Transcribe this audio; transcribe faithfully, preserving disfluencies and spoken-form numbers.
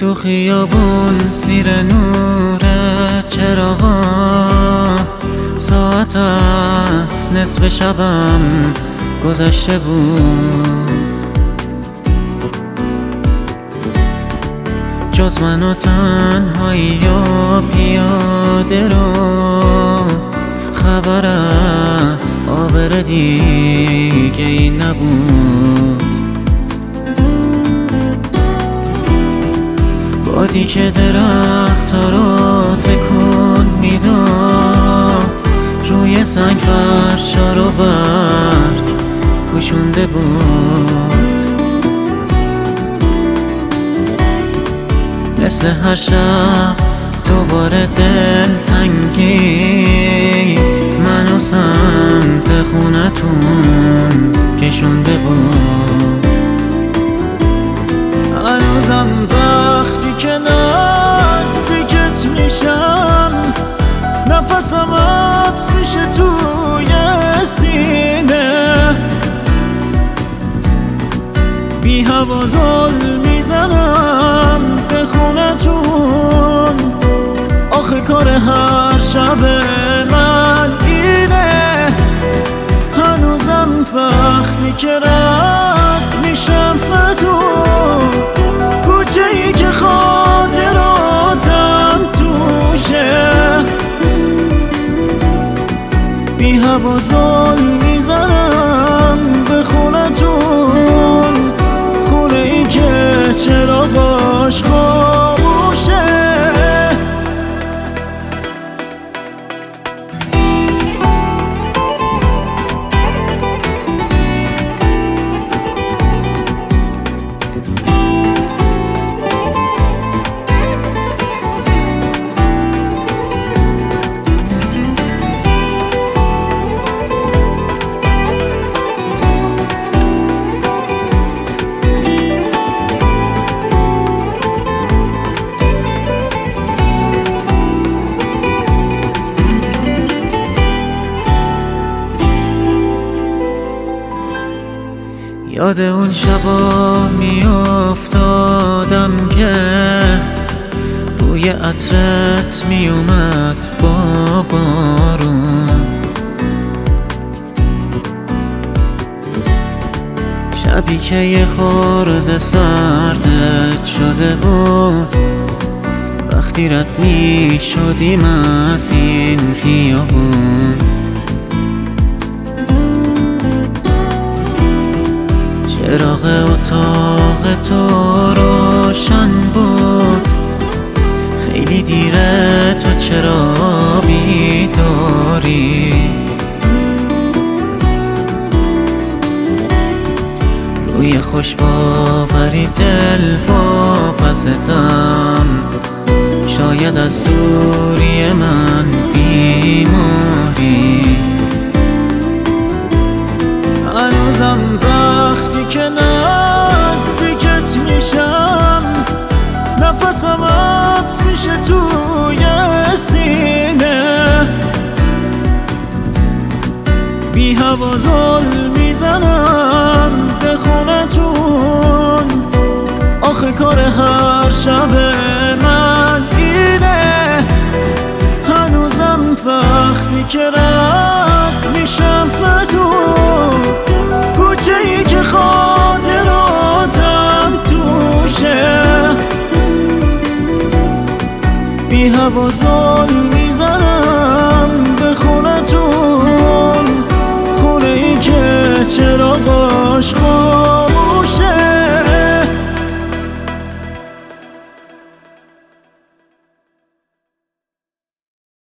تو خیابون زیر نور چراغا ساعت است نصف شبم گذشته بود. جز من و تنهایی و پیاده رو خبر از آبر دیگه ای نبود. بادی که درخت ها رو تکون میداد روی سنگ فرشا رو برگ پوشونده بود. مثل هر شب دوباره دلتنگی منو سمت خونتون کشونده بود. هنوزم وقتی که نزدیکت میشم نفسم حبس میشه توی سینه، بی هوا زل میزنم به خونتون. آخه کار هر شب من اینه، هنوزم وقتی که رد میشم از اون کوچه ای که خاطراتم توشه، بی هوا زل میزنم به خونتون. خونه ای که چراغاش خاموشه. یاد اون شبا می افتادم که بوی عطرت می اومد با بارون. شبی که یه خورده سردت شده بود وقتی رد می شدیم از این خیابون. چراغ اتاق تو روشن بود، خیلی دیره تو چرا بیداری؟ روی خوش باوری دل واپستم، شاید از دوری من بیماری. هنوزم وقتی که نزدیکت میشم نفسم حبس میشه توی سینه، بی هوا زل میزنم به خونتون. آخه کار هر شب من اینه، هنوزم وقتی که رد میشم از اون کوچه ای که خاطراتم توشه، بی هوا زل